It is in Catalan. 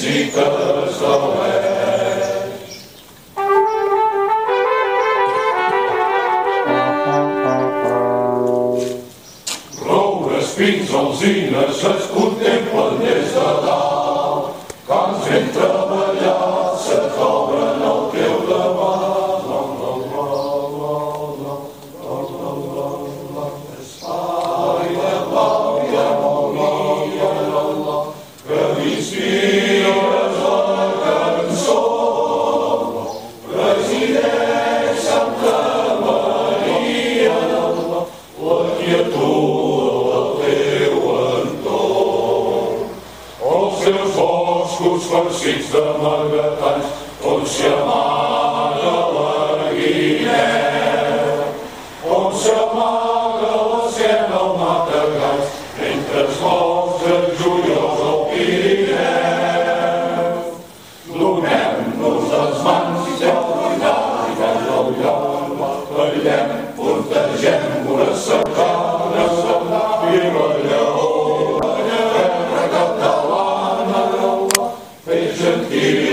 visites de l'Eix. Roures, pins, alzines es contemplen des de dalt, cants ben treballats s'obren al teu davant. Espai de pau i harmonia, que m'inspires la cançó, presideix Santa Maria, la quietud del teu entorn. Els teus boscos farcits de margatans, on s'hi amaga la guineu, on s'amaga la sena al matagalls, mentre es mostra joiós el Pirineu. Donem-nos les mans i ballem, portegem una sarcana i la lleó, terra catalana, fes sentir